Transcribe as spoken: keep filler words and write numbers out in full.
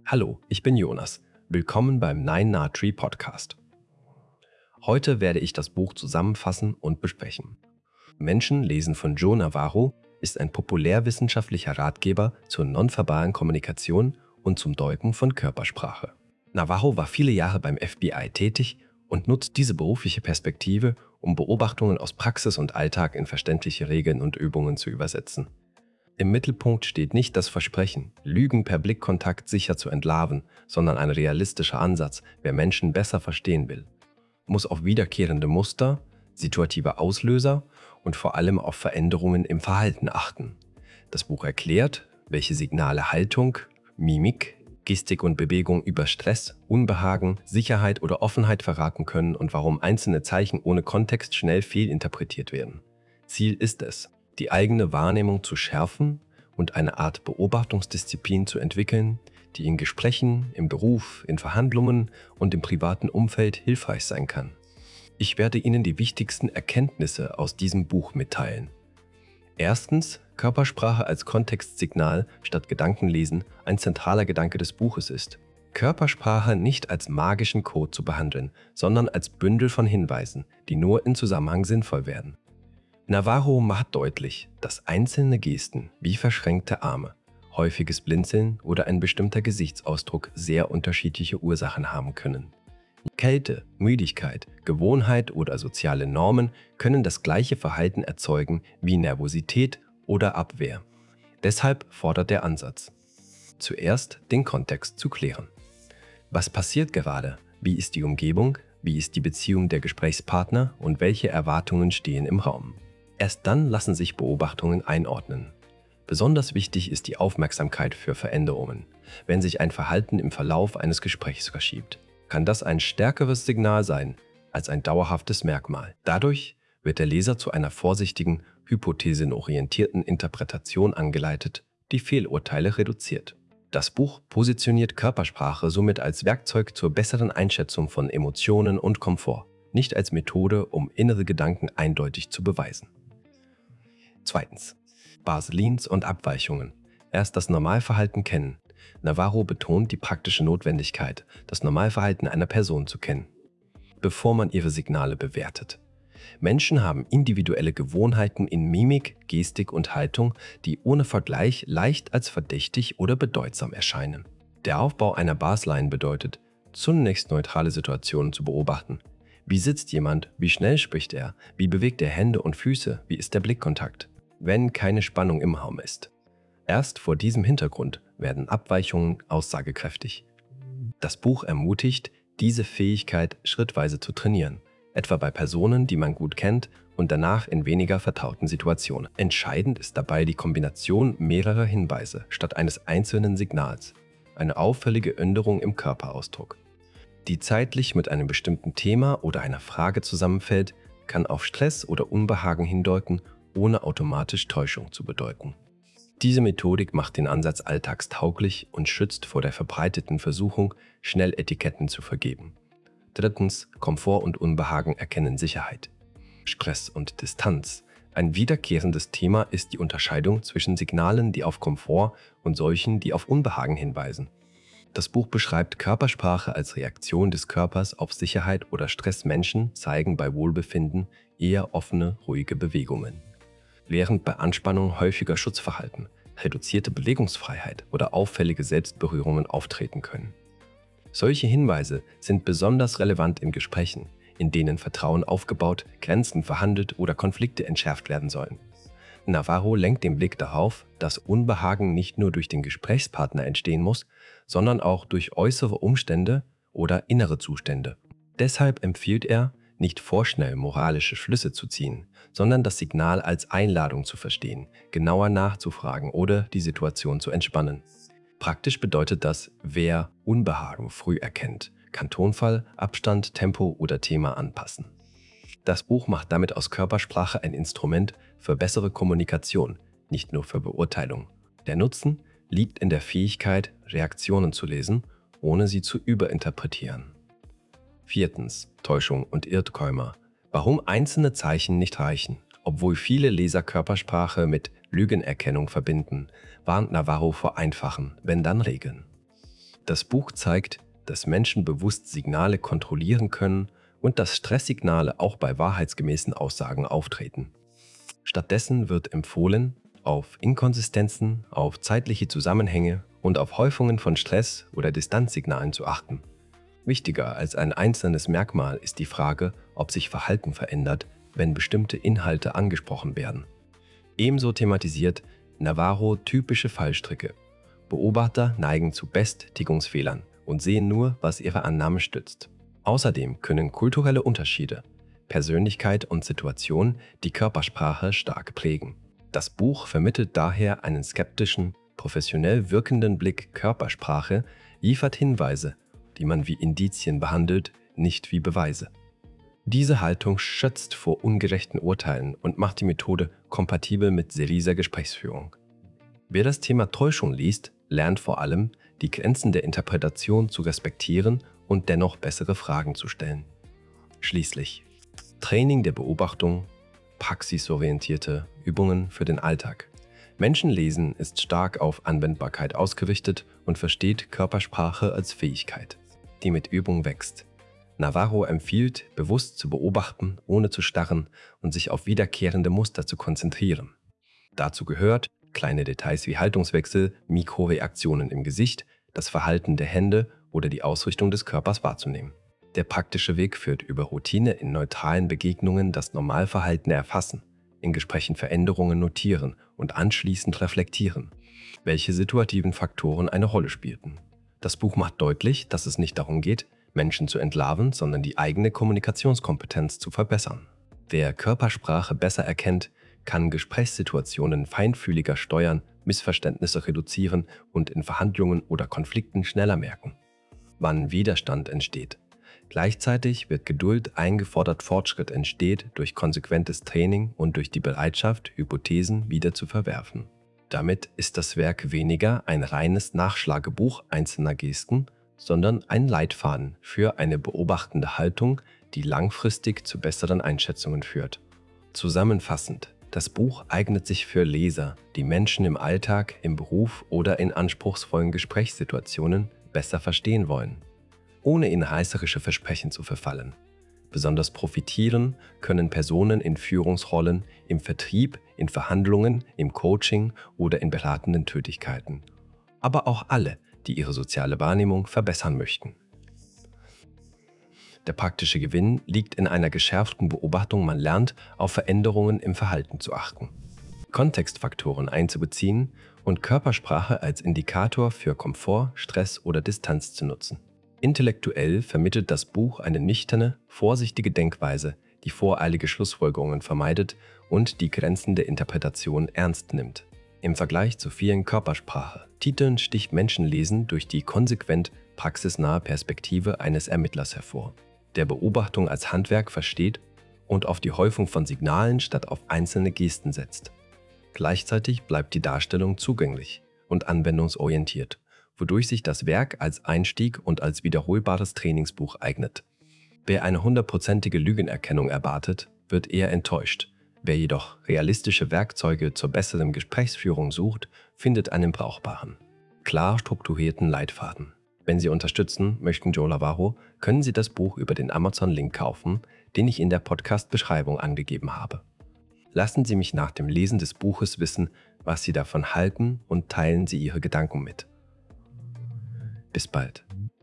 Hallo, ich bin Jonas. Willkommen beim Nine Na Tree Podcast. Heute werde ich das Buch zusammenfassen und besprechen. Menschen lesen von Joe Navarro ist ein populärwissenschaftlicher Ratgeber zur nonverbalen Kommunikation und zum Deuten von Körpersprache. Navarro war viele Jahre beim F B I tätig und nutzt diese berufliche Perspektive, um Beobachtungen aus Praxis und Alltag in verständliche Regeln und Übungen zu übersetzen. Im Mittelpunkt steht nicht das Versprechen, Lügen per Blickkontakt sicher zu entlarven, sondern ein realistischer Ansatz, wer Menschen besser verstehen will. Muss auf wiederkehrende Muster, situative Auslöser und vor allem auf Veränderungen im Verhalten achten. Das Buch erklärt, welche Signale Haltung, Mimik, Gestik und Bewegung über Stress, Unbehagen, Sicherheit oder Offenheit verraten können und warum einzelne Zeichen ohne Kontext schnell fehlinterpretiert werden. Ziel ist es, die eigene Wahrnehmung zu schärfen und eine Art Beobachtungsdisziplin zu entwickeln, die in Gesprächen, im Beruf, in Verhandlungen und im privaten Umfeld hilfreich sein kann. Ich werde Ihnen die wichtigsten Erkenntnisse aus diesem Buch mitteilen. Erstens, Körpersprache als Kontextsignal statt Gedankenlesen ein zentraler Gedanke des Buches ist. Körpersprache nicht als magischen Code zu behandeln, sondern als Bündel von Hinweisen, die nur in Zusammenhang sinnvoll werden. Navarro macht deutlich, dass einzelne Gesten wie verschränkte Arme, häufiges Blinzeln oder ein bestimmter Gesichtsausdruck sehr unterschiedliche Ursachen haben können. Kälte, Müdigkeit, Gewohnheit oder soziale Normen können das gleiche Verhalten erzeugen wie Nervosität oder Abwehr. Deshalb fordert der Ansatz, zuerst den Kontext zu klären. Was passiert gerade? Wie ist die Umgebung? Wie ist die Beziehung der Gesprächspartner und welche Erwartungen stehen im Raum? Erst dann lassen sich Beobachtungen einordnen. Besonders wichtig ist die Aufmerksamkeit für Veränderungen. Wenn sich ein Verhalten im Verlauf eines Gesprächs verschiebt, kann das ein stärkeres Signal sein als ein dauerhaftes Merkmal. Dadurch wird der Leser zu einer vorsichtigen, hypothesenorientierten Interpretation angeleitet, die Fehlurteile reduziert. Das Buch positioniert Körpersprache somit als Werkzeug zur besseren Einschätzung von Emotionen und Komfort, nicht als Methode, um innere Gedanken eindeutig zu beweisen. Zweitens. Baselins und Abweichungen. Erst das Normalverhalten kennen. Navarro betont die praktische Notwendigkeit, das Normalverhalten einer Person zu kennen, bevor man ihre Signale bewertet. Menschen haben individuelle Gewohnheiten in Mimik, Gestik und Haltung, die ohne Vergleich leicht als verdächtig oder bedeutsam erscheinen. Der Aufbau einer Baseline bedeutet, zunächst neutrale Situationen zu beobachten. Wie sitzt jemand? Wie schnell spricht er? Wie bewegt er Hände und Füße? Wie ist der Blickkontakt? Wenn keine Spannung im Raum ist. Erst vor diesem Hintergrund werden Abweichungen aussagekräftig. Das Buch ermutigt, diese Fähigkeit schrittweise zu trainieren, etwa bei Personen, die man gut kennt und danach in weniger vertrauten Situationen. Entscheidend ist dabei die Kombination mehrerer Hinweise statt eines einzelnen Signals, eine auffällige Änderung im Körperausdruck, die zeitlich mit einem bestimmten Thema oder einer Frage zusammenfällt, kann auf Stress oder Unbehagen hindeuten, ohne automatisch Täuschung zu bedeuten. Diese Methodik macht den Ansatz alltagstauglich und schützt vor der verbreiteten Versuchung, schnell Etiketten zu vergeben. Drittens, Komfort und Unbehagen erkennen Sicherheit. Stress und Distanz. Ein wiederkehrendes Thema ist die Unterscheidung zwischen Signalen, die auf Komfort und solchen, die auf Unbehagen hinweisen. Das Buch beschreibt Körpersprache als Reaktion des Körpers auf Sicherheit oder Stress. Menschen zeigen bei Wohlbefinden eher offene, ruhige Bewegungen, während bei Anspannung häufiger Schutzverhalten, reduzierte Bewegungsfreiheit oder auffällige Selbstberührungen auftreten können. Solche Hinweise sind besonders relevant in Gesprächen, in denen Vertrauen aufgebaut, Grenzen verhandelt oder Konflikte entschärft werden sollen. Navarro lenkt den Blick darauf, dass Unbehagen nicht nur durch den Gesprächspartner entstehen muss, sondern auch durch äußere Umstände oder innere Zustände. Deshalb empfiehlt er, nicht vorschnell moralische Schlüsse zu ziehen, sondern das Signal als Einladung zu verstehen, genauer nachzufragen oder die Situation zu entspannen. Praktisch bedeutet das, wer Unbehagen früh erkennt, kann Tonfall, Abstand, Tempo oder Thema anpassen. Das Buch macht damit aus Körpersprache ein Instrument für bessere Kommunikation, nicht nur für Beurteilung. Der Nutzen liegt in der Fähigkeit, Reaktionen zu lesen, ohne sie zu überinterpretieren. Viertens. Täuschung und Irrtümer. Warum einzelne Zeichen nicht reichen. Obwohl viele Leser Körpersprache mit Lügenerkennung verbinden, warnt Navarro vor einfachen, wenn dann Regeln. Das Buch zeigt, dass Menschen bewusst Signale kontrollieren können und dass Stresssignale auch bei wahrheitsgemäßen Aussagen auftreten. Stattdessen wird empfohlen, auf Inkonsistenzen, auf zeitliche Zusammenhänge und auf Häufungen von Stress- oder Distanzsignalen zu achten. Wichtiger als ein einzelnes Merkmal ist die Frage, ob sich Verhalten verändert, wenn bestimmte Inhalte angesprochen werden. Ebenso thematisiert Navarro typische Fallstricke. Beobachter neigen zu Besttätigungsfehlern und sehen nur, was ihre Annahme stützt. Außerdem können kulturelle Unterschiede, Persönlichkeit und Situation die Körpersprache stark prägen. Das Buch vermittelt daher einen skeptischen, professionell wirkenden Blick Körpersprache, liefert Hinweise, die man wie Indizien behandelt, nicht wie Beweise. Diese Haltung schützt vor ungerechten Urteilen und macht die Methode kompatibel mit seriöser Gesprächsführung. Wer das Thema Täuschung liest, lernt vor allem, die Grenzen der Interpretation zu respektieren und dennoch bessere Fragen zu stellen. Schließlich Training der Beobachtung, praxisorientierte Übungen für den Alltag. Menschenlesen ist stark auf Anwendbarkeit ausgerichtet und versteht Körpersprache als Fähigkeit, die mit Übung wächst. Navarro empfiehlt, bewusst zu beobachten, ohne zu starren und sich auf wiederkehrende Muster zu konzentrieren. Dazu gehört, kleine Details wie Haltungswechsel, Mikroreaktionen im Gesicht, das Verhalten der Hände oder die Ausrichtung des Körpers wahrzunehmen. Der praktische Weg führt über Routine in neutralen Begegnungen das Normalverhalten erfassen, in Gesprächen Veränderungen notieren und anschließend reflektieren, welche situativen Faktoren eine Rolle spielten. Das Buch macht deutlich, dass es nicht darum geht, Menschen zu entlarven, sondern die eigene Kommunikationskompetenz zu verbessern. Wer Körpersprache besser erkennt, kann Gesprächssituationen feinfühliger steuern, Missverständnisse reduzieren und in Verhandlungen oder Konflikten schneller merken, wann Widerstand entsteht. Gleichzeitig wird Geduld eingefordert, Fortschritt entsteht durch konsequentes Training und durch die Bereitschaft, Hypothesen wieder zu verwerfen. Damit ist das Werk weniger ein reines Nachschlagebuch einzelner Gesten, sondern ein Leitfaden für eine beobachtende Haltung, die langfristig zu besseren Einschätzungen führt. Zusammenfassend, das Buch eignet sich für Leser, die Menschen im Alltag, im Beruf oder in anspruchsvollen Gesprächssituationen besser verstehen wollen, ohne in reißerische Versprechen zu verfallen. Besonders profitieren können Personen in Führungsrollen, im Vertrieb, in Verhandlungen, im Coaching oder in beratenden Tätigkeiten. Aber auch alle, die ihre soziale Wahrnehmung verbessern möchten. Der praktische Gewinn liegt in einer geschärften Beobachtung, man lernt, auf Veränderungen im Verhalten zu achten, Kontextfaktoren einzubeziehen und Körpersprache als Indikator für Komfort, Stress oder Distanz zu nutzen. Intellektuell vermittelt das Buch eine nüchterne, vorsichtige Denkweise, die voreilige Schlussfolgerungen vermeidet und die Grenzen der Interpretation ernst nimmt. Im Vergleich zu vielen Körpersprache-Titeln sticht Menschenlesen durch die konsequent praxisnahe Perspektive eines Ermittlers hervor, der Beobachtung als Handwerk versteht und auf die Häufung von Signalen statt auf einzelne Gesten setzt. Gleichzeitig bleibt die Darstellung zugänglich und anwendungsorientiert, wodurch sich das Werk als Einstieg und als wiederholbares Trainingsbuch eignet. Wer eine hundertprozentige Lügenerkennung erwartet, wird eher enttäuscht. Wer jedoch realistische Werkzeuge zur besseren Gesprächsführung sucht, findet einen brauchbaren, klar strukturierten Leitfaden. Wenn Sie unterstützen möchten Joe Navarro, können Sie das Buch über den Amazon-Link kaufen, den ich in der Podcast-Beschreibung angegeben habe. Lassen Sie mich nach dem Lesen des Buches wissen, was Sie davon halten und teilen Sie Ihre Gedanken mit. Bis bald.